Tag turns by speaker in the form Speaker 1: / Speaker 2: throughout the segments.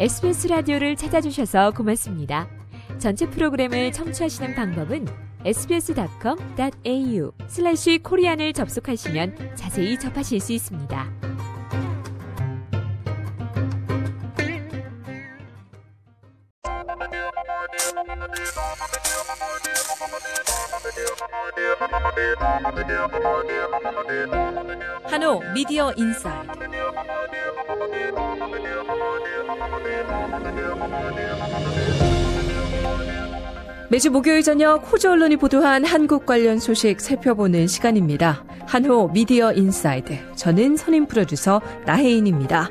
Speaker 1: SBS 라디오를 찾아주셔서 고맙습니다. 전체 프로그램을 청취하시는 방법은 sbs.com.au/korean을 접속하시면 자세히 접하실 수 있습니다.
Speaker 2: 한호 미디어 인사이드. 매주 목요일 저녁 호주 언론이 보도한 한국 관련 소식 살펴보는 시간입니다. 한호 미디어 인사이드. 저는 선임 프로듀서 나혜인입니다.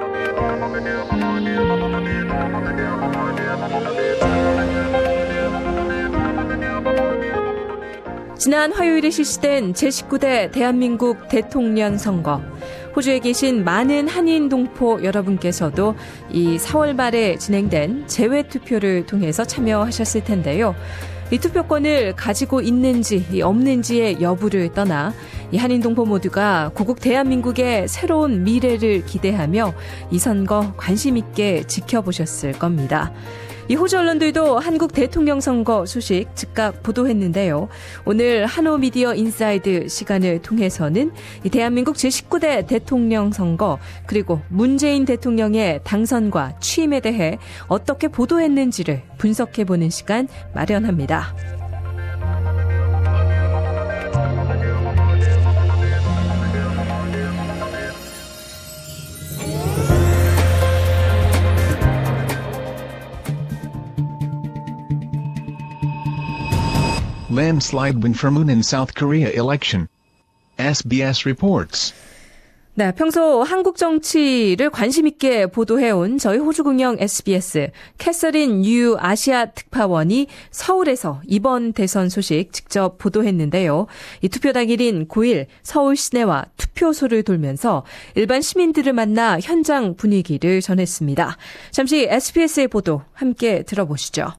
Speaker 2: 지난 화요일에 실시된 제19대 대한민국 대통령 선거. 호주에 계신 많은 한인 동포 여러분께서도 이 4월 말에 진행된 재외투표를 통해서 참여하셨을 텐데요. 이 투표권을 가지고 있는지 없는지의 여부를 떠나 이 한인 동포 모두가 고국 대한민국의 새로운 미래를 기대하며 이 선거 관심 있게 지켜보셨을 겁니다. 이 호주 언론들도 한국 대통령 선거 소식 즉각 보도했는데요. 오늘 한호 미디어 인사이드 시간을 통해서는 이 대한민국 제19대 대통령 선거 그리고 문재인 대통령의 당선과 취임에 대해 어떻게 보도했는지를 분석해보는 시간 마련합니다.
Speaker 3: Landslide win for Moon in South Korea election. SBS reports.
Speaker 2: 네, 평소 한국 정치를 관심 있게 보도해온 저희 호주국영 SBS 캐서린 유 아시아 특파원이 서울에서 이번 대선 소식 직접 보도했는데요. 이 투표 당일인 9일 서울 시내와 투표소를 돌면서 일반 시민들을 만나 현장 분위기를 전했습니다. 잠시 SBS의 보도 함께 들어보시죠.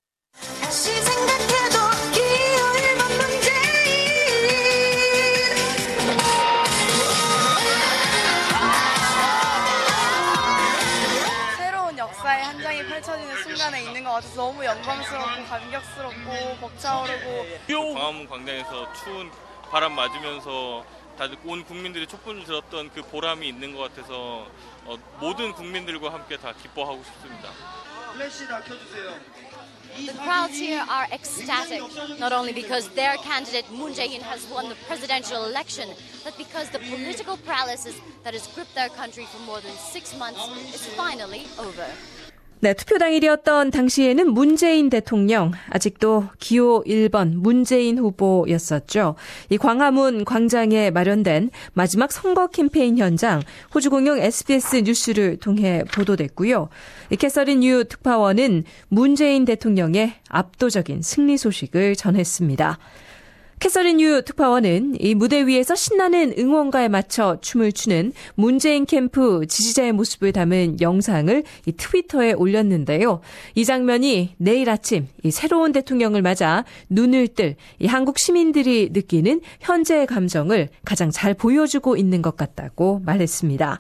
Speaker 4: 펼쳐지는 순간에 있는 것 같아서 너무 영광스럽고 감격스럽고 벅차오르고
Speaker 5: 광화문 광장에서 추운 바람 맞으면서 다들 온 국민들이 촛불을 들었던 그 보람이 있는 것 같아서 모든 국민들과 함께 다 기뻐하고 싶습니다.
Speaker 4: 플래시 다 켜주세요.
Speaker 6: The crowds here are ecstatic, not only because their candidate Moon Jae-in has won the presidential election, but because the political paralysis that has gripped their country for more than 6 months is finally over.
Speaker 2: 네, 투표 당일이었던 당시에는 문재인 대통령, 아직도 기호 1번 문재인 후보였었죠. 이 광화문 광장에 마련된 마지막 선거 캠페인 현장, 호주공영 SBS 뉴스를 통해 보도됐고요. 이 캐서린 유 특파원은 문재인 대통령의 압도적인 승리 소식을 전했습니다. 캐서린 유 특파원은 이 무대 위에서 신나는 응원가에 맞춰 춤을 추는 문재인 캠프 지지자의 모습을 담은 영상을 이 트위터에 올렸는데요. 이 장면이 내일 아침 이 새로운 대통령을 맞아 눈을 뜰 이 한국 시민들이 느끼는 현재의 감정을 가장 잘 보여주고 있는 것 같다고 말했습니다.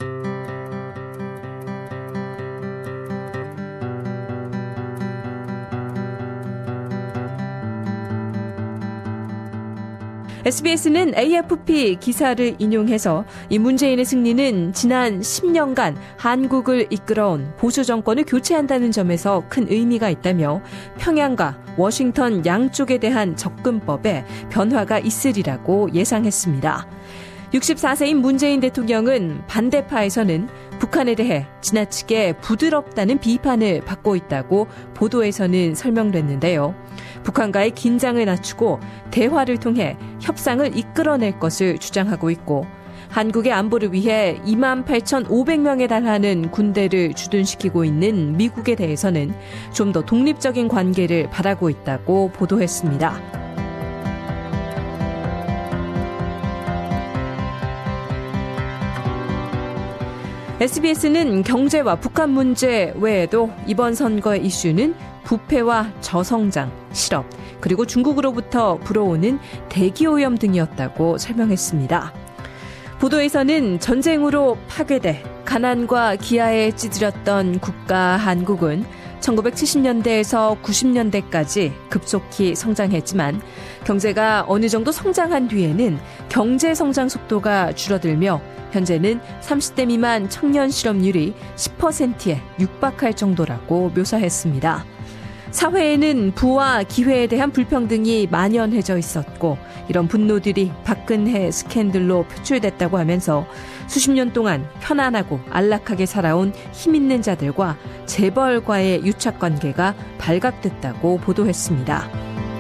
Speaker 2: SBS는 AFP 기사를 인용해서 이 문재인의 승리는 지난 10년간 한국을 이끌어온 보수 정권을 교체한다는 점에서 큰 의미가 있다며 평양과 워싱턴 양쪽에 대한 접근법에 변화가 있으리라고 예상했습니다. 64세인 문재인 대통령은 반대파에서는 북한에 대해 지나치게 부드럽다는 비판을 받고 있다고 보도에서는 설명됐는데요. 북한과의 긴장을 낮추고 대화를 통해 협상을 이끌어낼 것을 주장하고 있고 한국의 안보를 위해 28,500명에 달하는 군대를 주둔시키고 있는 미국에 대해서는 좀 더 독립적인 관계를 바라고 있다고 보도했습니다. SBS는 경제와 북한 문제 외에도 이번 선거의 이슈는 부패와 저성장, 실업, 그리고 중국으로부터 불어오는 대기오염 등이었다고 설명했습니다. 보도에서는 전쟁으로 파괴돼 가난과 기아에 찌들었던 국가 한국은 1970년대에서 90년대까지 급속히 성장했지만 경제가 어느 정도 성장한 뒤에는 경제 성장 속도가 줄어들며 현재는 30대 미만 청년 실업률이 10%에 육박할 정도라고 묘사했습니다. 사회에는 부와 기회에 대한 불평등이 만연해져 있었고 이런 분노들이 박근혜 스캔들로 표출됐다고 하면서 수십 년 동안 편안하고 안락하게 살아온 힘있는 자들과 재벌과의 유착관계가 발각됐다고 보도했습니다.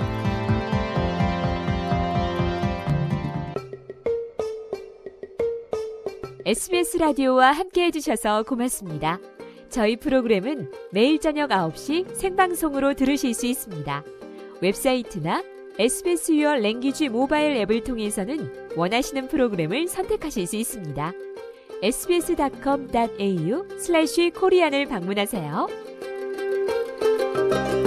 Speaker 1: SBS 라디오와 함께해 주셔서 고맙습니다. 저희 프로그램은 매일 저녁 9시 생방송으로 들으실 수 있습니다. 웹사이트나 SBS Your Language 모바일 앱을 통해서는 원하시는 프로그램을 선택하실 수 있습니다. sbs.com.au/korean을 방문하세요.